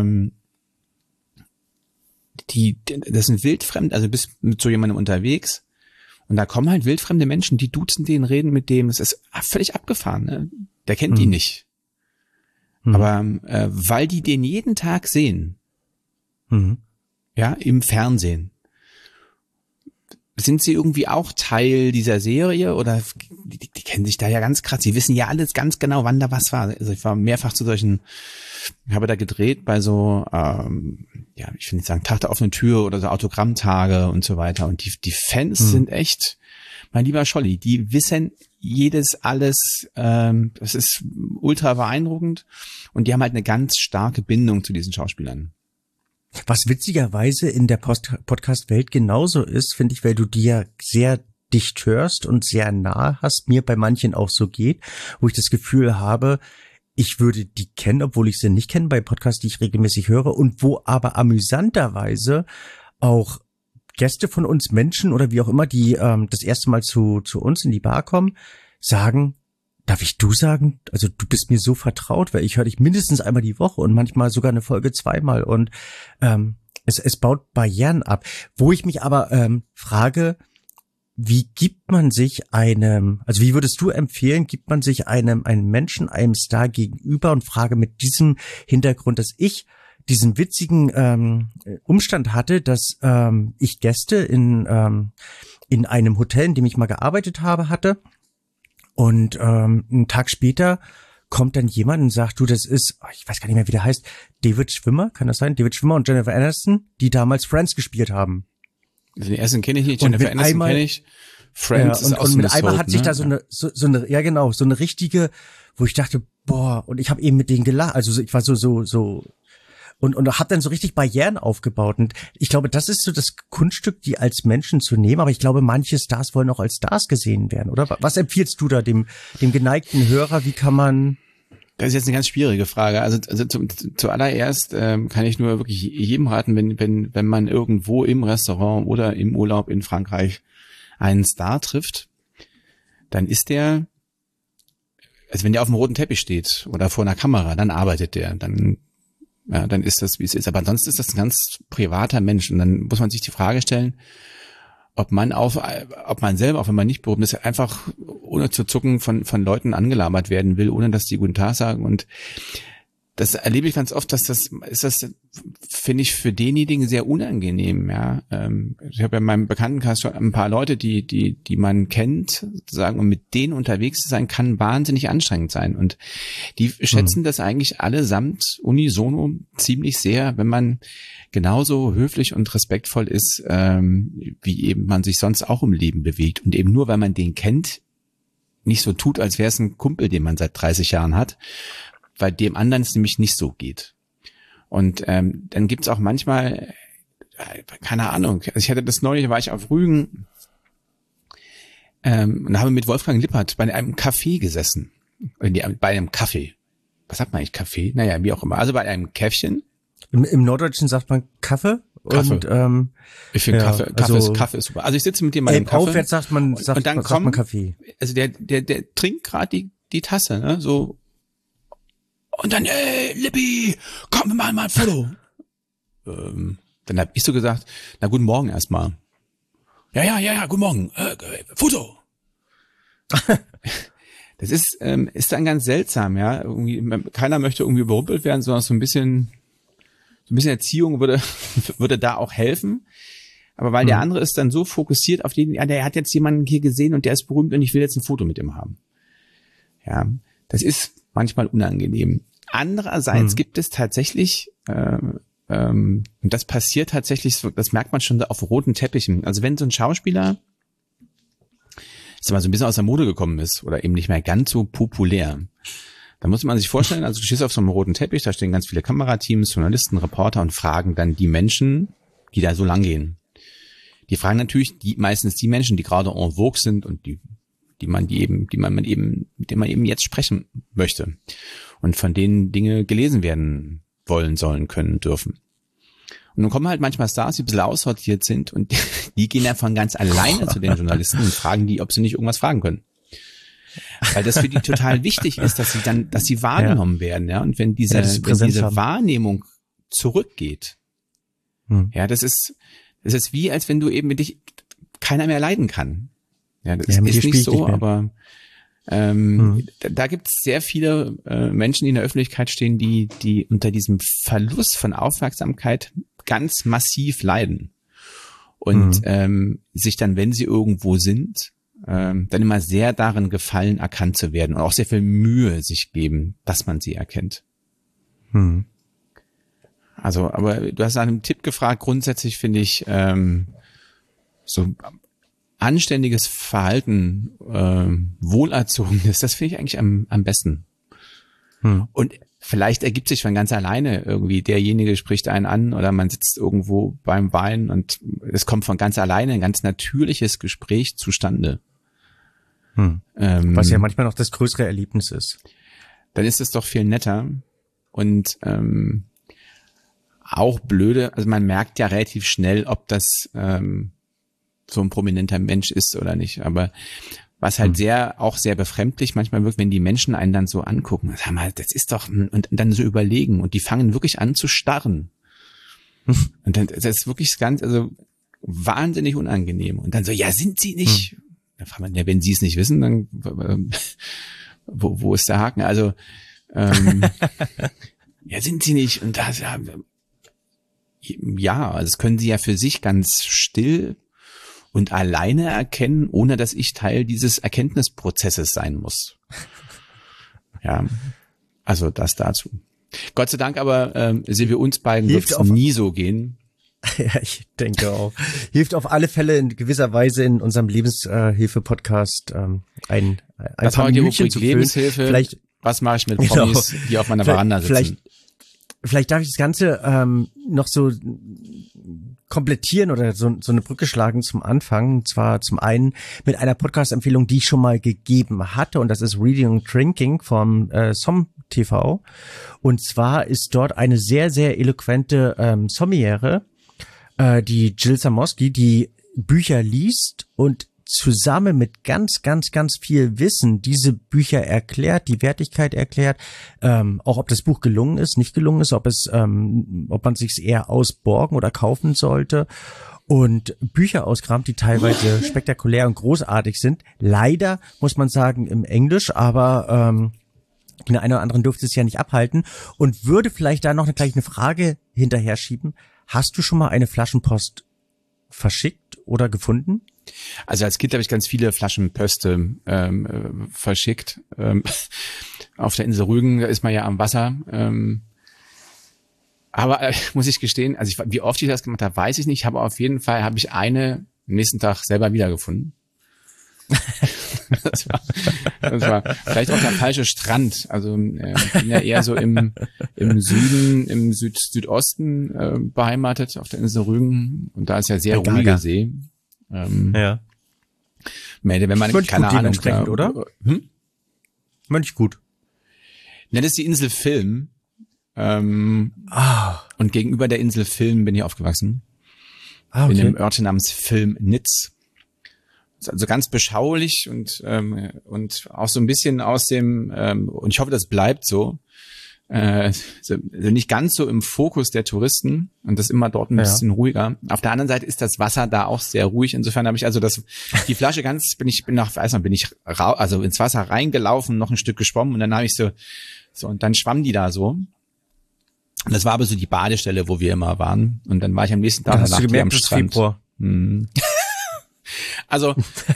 B: das sind wildfremd, also bist mit so jemandem unterwegs und da kommen halt wildfremde Menschen, die duzen den, reden mit dem, es ist völlig abgefahren, ne? Der kennt die nicht. Aber weil die den jeden Tag sehen, ja, im Fernsehen, sind Sie irgendwie auch Teil dieser Serie oder die kennen sich da ja ganz krass. Sie wissen ja alles ganz genau, wann da was war. Also ich war mehrfach habe da gedreht bei so, ich will nicht sagen Tag der offenen Tür oder so Autogrammtage und so weiter. Und die Fans sind echt, mein lieber Scholli, die wissen alles. Das ist ultra beeindruckend und die haben halt eine ganz starke Bindung zu diesen Schauspielern.
A: Was witzigerweise in der Podcast-Welt genauso ist, finde ich, weil du die ja sehr dicht hörst und sehr nah hast, mir bei manchen auch so geht, wo ich das Gefühl habe, ich würde die kennen, obwohl ich sie nicht kenne, bei Podcasts, die ich regelmäßig höre, und wo aber amüsanterweise auch Gäste von uns, Menschen oder wie auch immer, die das erste Mal zu uns in die Bar kommen, sagen, darf ich du sagen? Also du bist mir so vertraut, weil ich höre dich mindestens einmal die Woche und manchmal sogar eine Folge zweimal und es baut Barrieren ab. Wo ich mich aber frage, wie gibt man sich wie würdest du empfehlen, gibt man sich einem Menschen, einem Star gegenüber und frage mit diesem Hintergrund, dass ich diesen witzigen Umstand hatte, dass ich Gäste in einem Hotel, in dem ich mal gearbeitet habe, hatte. Und einen Tag später kommt dann jemand und sagt, du, das ist, ich weiß gar nicht mehr, wie der heißt, David Schwimmer, kann das sein? David Schwimmer und Jennifer Aniston, die damals Friends gespielt haben.
B: Also den ersten kenne ich nicht, Jennifer Aniston kenne ich. Friends ist auch so eine
A: und mit einmal hat sich da so eine, ja genau, so eine richtige, wo ich dachte, boah, und ich habe eben mit denen gelacht, also ich war so und hab dann so richtig Barrieren aufgebaut. Und ich glaube, das ist so das Kunststück, die als Menschen zu nehmen. Aber ich glaube, manche Stars wollen auch als Stars gesehen werden, oder? Was empfiehlst du da dem geneigten Hörer? Wie kann man...
B: Das ist jetzt eine ganz schwierige Frage. Also zuallererst kann ich nur wirklich jedem raten, wenn man irgendwo im Restaurant oder im Urlaub in Frankreich einen Star trifft, dann ist der, also wenn der auf dem roten Teppich steht oder vor einer Kamera, dann arbeitet der, dann ist das, wie es ist. Aber ansonsten ist das ein ganz privater Mensch. Und dann muss man sich die Frage stellen, ob man selber, auch wenn man nicht berufen ist, einfach ohne zu zucken von Leuten angelabert werden will, ohne dass die guten Tag sagen. Und das erlebe ich ganz oft, finde ich, für denjenigen sehr unangenehm, ja. Ich habe ja in meinem Bekanntenkreis schon ein paar Leute, die man kennt, sozusagen, und mit denen unterwegs zu sein, kann wahnsinnig anstrengend sein. Und die schätzen das eigentlich allesamt unisono ziemlich sehr, wenn man genauso höflich und respektvoll ist, wie eben man sich sonst auch im Leben bewegt. Und eben nur, weil man den kennt, nicht so tut, als wäre es ein Kumpel, den man seit 30 Jahren hat, weil dem anderen es nämlich nicht so geht. Und dann gibt's auch manchmal, keine Ahnung, also ich hatte das neulich, war ich auf Rügen und habe mit Wolfgang Lippert bei einem Café gesessen. Bei einem Kaffee. Was sagt man eigentlich, Kaffee? Naja, wie auch immer. Also bei einem Käffchen.
A: Im Norddeutschen sagt man Kaffee. Und,
B: ich finde Kaffee ist super. Also ich sitze mit dem bei einem Kaffee.
A: Aufwärts sagt man Kaffee.
B: Also der trinkt gerade die Tasse, ne, so. Und dann, Lippi, komm, wir machen mal ein Foto. Dann hab ich so gesagt, na, guten Morgen erstmal. Ja, guten Morgen, Foto. Das ist dann ganz seltsam, ja. Irgendwie, keiner möchte irgendwie überrumpelt werden, sondern so ein bisschen Erziehung würde da auch helfen. Aber weil der andere ist dann so fokussiert auf den, ja, der hat jetzt jemanden hier gesehen und der ist berühmt und ich will jetzt ein Foto mit ihm haben. Ja, das ist manchmal unangenehm. Andererseits gibt es tatsächlich, und das passiert tatsächlich, das merkt man schon auf roten Teppichen. Also wenn so ein Schauspieler, so ein bisschen aus der Mode gekommen ist oder eben nicht mehr ganz so populär, dann muss man sich vorstellen, also du stehst auf so einem roten Teppich, da stehen ganz viele Kamerateams, Journalisten, Reporter und fragen dann die Menschen, die da so lang gehen. Die fragen natürlich meistens die Menschen, die gerade en vogue sind und mit denen man eben jetzt sprechen möchte und von denen Dinge gelesen werden wollen, sollen, können, dürfen. Und nun kommen halt manchmal Stars, die ein bisschen aussortiert sind und die gehen dann von ganz alleine zu den Journalisten und fragen die, ob sie nicht irgendwas fragen können. Weil das für die total wichtig ist, dass sie wahrgenommen werden, ja. Und wenn diese Wahrnehmung zurückgeht, ja, das ist wie, als wenn du eben mit dich keiner mehr leiden kann. Ja, das ist nicht so, aber da gibt es sehr viele Menschen, die in der Öffentlichkeit stehen, die unter diesem Verlust von Aufmerksamkeit ganz massiv leiden. und sich dann, wenn sie irgendwo sind, dann immer sehr darin gefallen, erkannt zu werden und auch sehr viel Mühe sich geben, dass man sie erkennt. Also, aber du hast nach einem Tipp gefragt. Grundsätzlich finde ich so anständiges Verhalten, wohlerzogenes, das finde ich eigentlich am besten. Und vielleicht ergibt sich von ganz alleine irgendwie, derjenige spricht einen an oder man sitzt irgendwo beim Wein und es kommt von ganz alleine ein ganz natürliches Gespräch zustande.
A: Was ja manchmal noch das größere Erlebnis ist.
B: Dann ist es doch viel netter und auch blöde, also man merkt ja relativ schnell, ob das so ein prominenter Mensch ist oder nicht, aber was halt auch sehr befremdlich manchmal wirkt, wenn die Menschen einen dann so angucken, sag mal, das ist doch, und dann so überlegen und die fangen wirklich an zu starren. Und dann, das ist wirklich ganz, also wahnsinnig unangenehm. Und dann so, ja, sind sie nicht? Dann fragt man, ja, wenn sie es nicht wissen, dann wo ist der Haken? Also, ja, sind sie nicht? Und das, ja, also das können sie ja für sich ganz still und alleine erkennen, ohne dass ich Teil dieses Erkenntnisprozesses sein muss. Ja, also das dazu. Gott sei Dank aber sehen wir uns beiden wird es nie so gehen.
A: Ja, ich denke auch. Hilft auf alle Fälle in gewisser Weise in unserem Lebenshilfe-Podcast ein paar Minütchen zu füllen.
B: Lebenshilfe. Vielleicht, was mache ich mit Promis, die auf meiner Veranda sitzen?
A: Vielleicht darf ich das Ganze noch so komplettieren oder so eine Brücke schlagen zum Anfang. Und zwar zum einen mit einer Podcast-Empfehlung, die ich schon mal gegeben hatte. Und das ist Reading and Drinking vom Som TV. Und zwar ist dort eine sehr, sehr eloquente Sommeliere, die Jill Zamoyski, die Bücher liest und zusammen mit ganz, ganz, ganz viel Wissen diese Bücher erklärt, die Wertigkeit erklärt, auch ob das Buch gelungen ist, nicht gelungen ist, ob man sich eher ausborgen oder kaufen sollte und Bücher auskramt, die teilweise spektakulär und großartig sind. Leider muss man sagen im Englisch, aber den einen oder anderen dürfte es ja nicht abhalten und würde vielleicht da noch gleich eine Frage hinterher schieben. Hast du schon mal eine Flaschenpost verschickt oder gefunden?
B: Also als Kind habe ich ganz viele Flaschenposte verschickt. Auf der Insel Rügen, da ist man ja am Wasser. Aber muss ich gestehen, also wie oft ich das gemacht habe, weiß ich nicht. Aber auf jeden Fall habe ich eine am nächsten Tag selber wiedergefunden. Das war vielleicht auch der falsche Strand. Also ich bin ja eher so im Süden, im Südosten beheimatet, auf der Insel Rügen. Und da ist ja sehr ruhiger See.
A: Ja.
B: Wenn man
A: Mönchgut
B: keine Ahnung,
A: dementsprechend, oder? Mönchgut.
B: Ne, das ist die Insel Vilm. Und gegenüber der Insel Vilm bin ich aufgewachsen.
A: Okay.
B: In einem Örtchen namens Vilmnitz. Also ganz beschaulich und auch so ein bisschen aus dem, und ich hoffe, das bleibt so, nicht ganz so im Fokus der Touristen und das immer dort ein bisschen ruhiger. Auf der anderen Seite ist das Wasser da auch sehr ruhig. Insofern habe ich also die Flasche bin ich ins Wasser reingelaufen, noch ein Stück geschwommen und dann habe ich so und dann schwamm die da so. Und das war aber so die Badestelle, wo wir immer waren. Und dann war ich am nächsten Tag
A: hast du gemerkt,
B: am Strand.
A: Februar.
B: Also,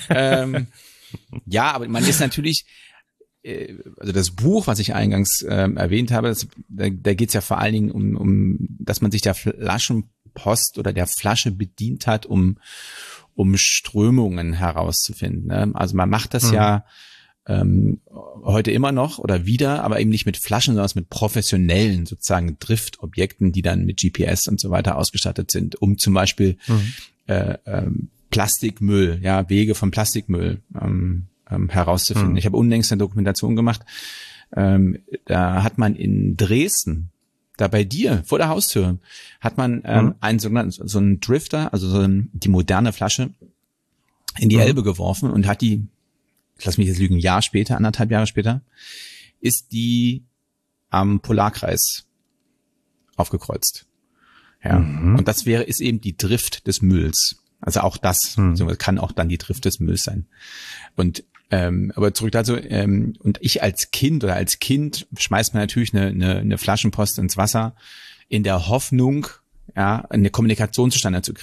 B: ja, aber man ist natürlich, also das Buch, was ich eingangs erwähnt habe, da geht es ja vor allen Dingen um, dass man sich der Flaschenpost oder der Flasche bedient hat, um Strömungen herauszufinden. Ne? Also man macht das ja heute immer noch oder wieder, aber eben nicht mit Flaschen, sondern mit professionellen sozusagen Driftobjekten, die dann mit GPS und so weiter ausgestattet sind, um zum Beispiel Plastikmüll, ja, Wege von Plastikmüll herauszufinden. Ich habe unlängst eine Dokumentation gemacht. Da hat man in Dresden, da bei dir vor der Haustür, hat man einen sogenannten so einen Drifter, also die moderne Flasche in die Elbe geworfen und hat die, lass mich jetzt lügen, anderthalb Jahre später, ist die am Polarkreis aufgekreuzt. Ja, und das ist eben die Drift des Mülls. Also auch das kann auch dann die Drift des Mülls sein. Und aber zurück dazu, und ich als Kind schmeißt man natürlich eine Flaschenpost ins Wasser in der Hoffnung, ja, eine Kommunikation zustande zu kriegen.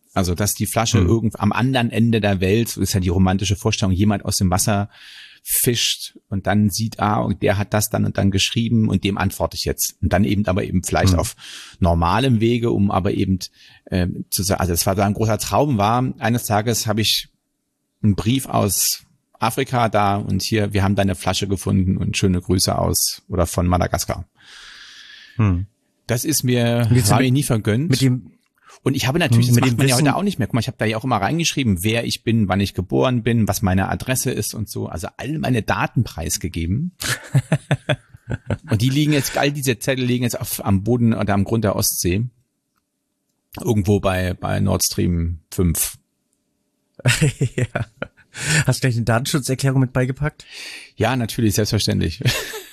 B: Also, dass die Flasche irgendwo am anderen Ende der Welt, so ist ja die romantische Vorstellung, jemand aus dem Wasser fischt und dann sieht, und der hat das dann und dann geschrieben und dem antworte ich jetzt. Und dann eben aber eben vielleicht auf normalem Wege, um aber eben zu sagen, also das war so ein großer Traum war, eines Tages habe ich einen Brief aus Afrika da und hier, wir haben deine Flasche gefunden und schöne Grüße aus oder von Madagaskar. Das ist mir, habe ich nie vergönnt. Und ich habe natürlich, das macht man ja heute auch nicht mehr. Guck mal, ich habe da ja auch immer reingeschrieben, wer ich bin, wann ich geboren bin, was meine Adresse ist und so. Also all meine Daten preisgegeben. Und all diese Zettel liegen jetzt am Boden oder am Grund der Ostsee. Irgendwo bei Nord Stream 5.
A: Ja. Hast du gleich eine Datenschutzerklärung mit beigepackt?
B: Ja, natürlich, selbstverständlich.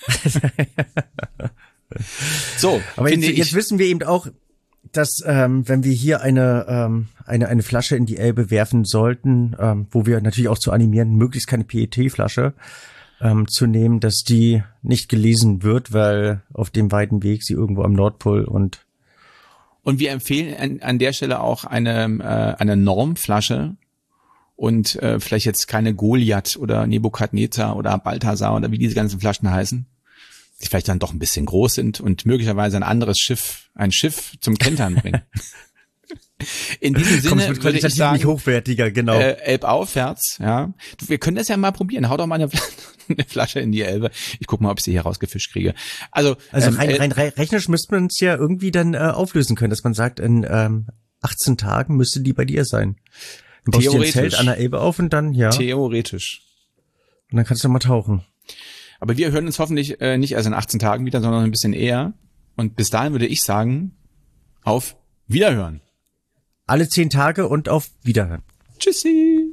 B: So,
A: aber jetzt wissen wir eben auch, dass wenn wir hier eine Flasche in die Elbe werfen sollten, wo wir natürlich auch zu animieren, möglichst keine PET-Flasche zu nehmen, dass die nicht gelesen wird, weil auf dem weiten Weg sie irgendwo am Nordpol und
B: wir empfehlen an der Stelle auch eine Normflasche und vielleicht jetzt keine Goliath oder Nebukadnezar oder Balthasar oder wie diese ganzen Flaschen heißen, die vielleicht dann doch ein bisschen groß sind und möglicherweise ein Schiff zum Kentern bringen. In diesem Sinne würde ich sagen,
A: hochwertiger, genau.
B: Elbaufwärts, ja. Wir können das ja mal probieren. Hau doch mal eine Flasche in die Elbe. Ich guck mal, ob ich sie hier rausgefischt kriege. Also
A: rein rechnerisch müsste man es ja irgendwie dann auflösen können, dass man sagt, in 18 Tagen müsste die bei dir sein. Du baust dir ein Zelt an der Elbe auf und dann, ja.
B: Theoretisch.
A: Und dann kannst du mal tauchen.
B: Aber wir hören uns hoffentlich nicht erst in 18 Tagen wieder, sondern ein bisschen eher. Und bis dahin würde ich sagen, auf Wiederhören.
A: Alle 10 Tage und auf Wiederhören.
B: Tschüssi.